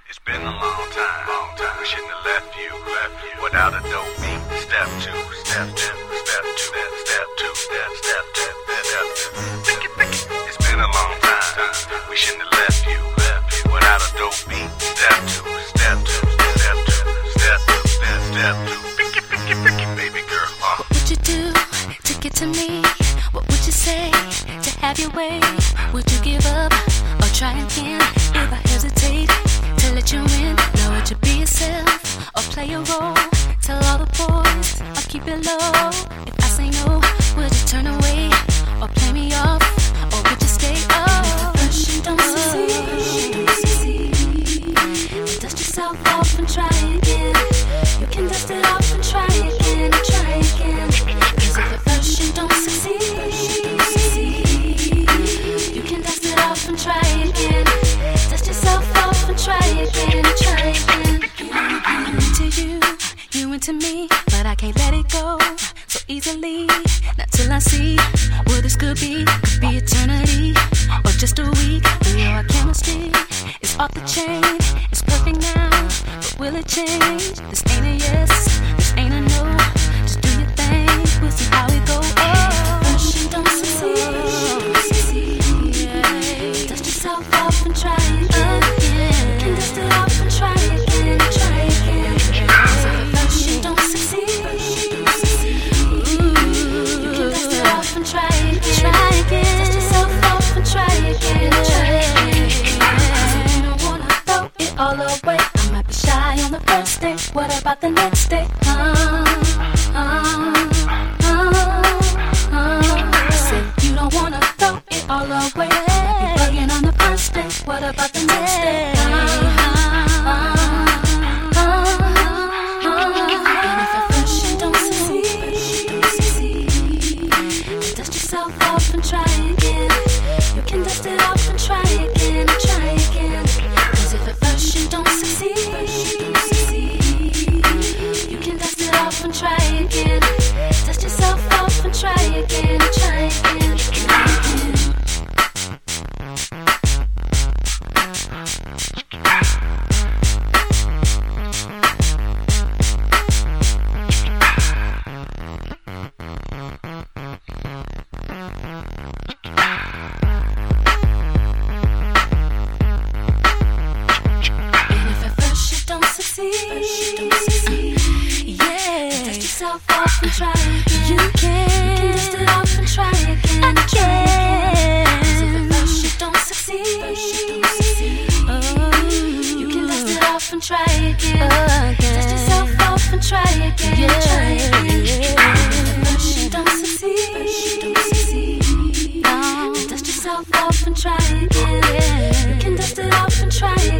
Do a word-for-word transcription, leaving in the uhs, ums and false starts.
It's been a long time, long time. We shouldn't have left you, left you without a dope beat. Step two, step two, step two, step two, step, step, step, step, step. Pick it, pick it. It's been a long time. We shouldn't have left you, left you without a dope beat. Step two, step two, step two, step two, step, step two. Pick it, pick it, pick it, baby girl. Uh. What would you do to get to me? What would you say to have your way? Would you give up or try again if I hesitate to let you in? Now would you be yourself or play a role? Tell all the boys I'll keep it low. If I say no, would you turn away or play me off? Or would you stay up? If first you don't succeed, dust yourself off and try again. You can dust it off and try again, try again. Cause if at first you don't succeed, you can dust it off and try again. Dust yourself off and try again, try again. I'm into you, you into me, but I can't let it go so easily. Not till I see what this could be. Could be eternity or just a week. We know our chemistry is off the chain. It's perfect now, but will it change? This ain't a yes, this ain't a no. Just do your thing, we'll see how it goes. Oh, first you don't succeed, yeah. Dust yourself off and try again. You can dust it off and try again, try again. So at first you don't succeed, you can dust it off and try again, try again. Dust yourself off and try again, try again. So you don't wanna throw it all away. I might be shy on the first day. What about the next day? Uh, uh, uh, uh. I said you don't wanna throw it all away. Might be bugging on the first day. What about the next day? Uh, uh, uh, uh, uh. And if at first you don't succeed, dust yourself off and try again. You can dust it off and try again, try again. Cause if at first you don't succeed, you can dust it off and try again. Dust yourself off and try again, try again, try again. And if at first you don't succeed, yeah, dust yourself off and try again. You can dust it off and try again, again. Cause if at first you don't succeed, oh, you can dust it off and try again. Dust yourself off and try again, try again. And if at first you don't succeed, dust yourself off and try again. You can dust it off and try again.